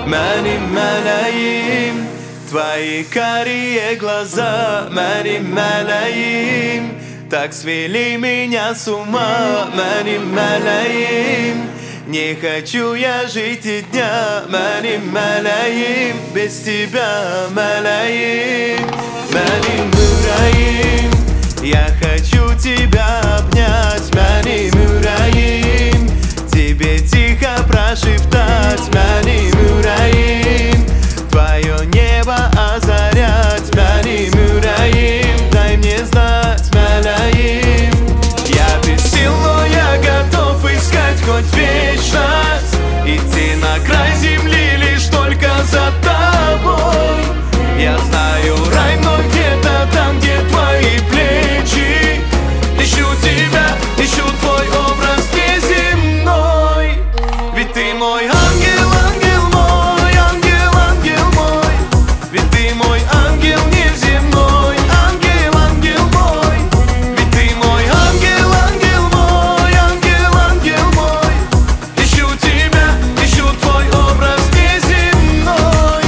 Benim meleğim, твои карие глаза, benim meleğim, так свели меня с ума, benim meleğim. Не хочу я жить и дня, benim meleğim, без тебя, meleğim, benim yüreğim. Я хочу тебя обнять, benim yüreğim, тебе тихо прошептать, benim yüreğim, твое небо озарять, benim yüreğim, дай мне знать, meleğim. Я без сил, но я готов искать хоть вечность, идти на край земли лишь только за тобой. Я знаю рай, но где-то там, где твои плечи. Ищу тебя, ищу твой образ неземной. Ведь ты мой ангел, ангел мой, ангел, ангел мой. Ведь ты мой ангел неземной, ангел, ангел мой. Ведь ты мой ангел, ангел мой, ангел, ангел мой. Ищу тебя, ищу твой образ неземной.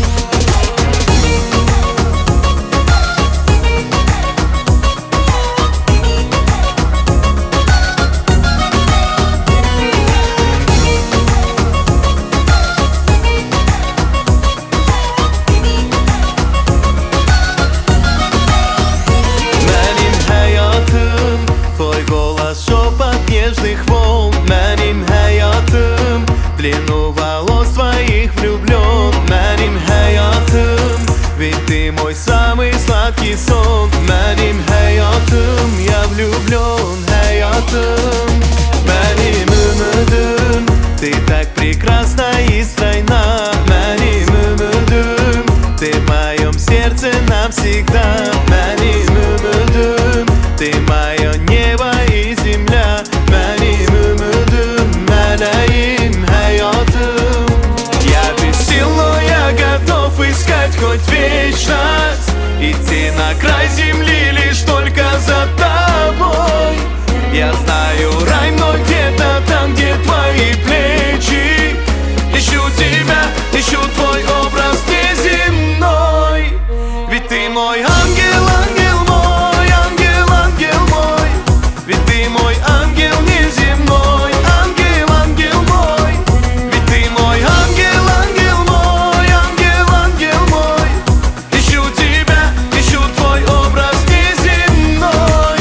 Шепот нежных волн, benim hayatım, в длину волос твоих влюблен, benim hayatım. Ведь ты мой самый сладкий сон, benim hayatım, я влюблен, hayatım. Benim ümidim, ты так прекрасна и стройна, benim ümidim, ты в моем сердце навсегда, benim ümidim, ты мое небо и земля, benim ümidim, meleğim, hayatım. Я без сил, но я готов искать хоть вечность, идти на край земли лишь только за тобой. Я знаю рай, но где-то там, где твои плечи. Ищу тебя, ищу твой образ неземной. Ведь ты мой ангел, ангел мой, ангел, ангел мой. Ведь ты мой ангел неземной, ангел, ангел мой. Ведь ты мой ангел, ангел мой, ангел, ангел мой. Ищу тебя, ищу твой образ неземной.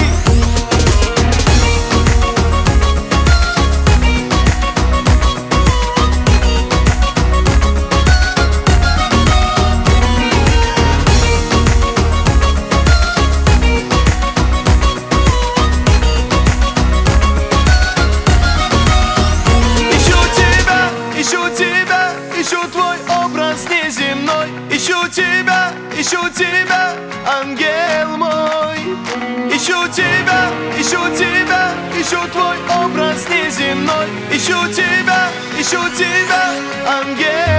Ищу твой образ неземной. Ищу тебя, ангел мой. Ищу тебя, ищу твой образ неземной. Ищу тебя, ангел.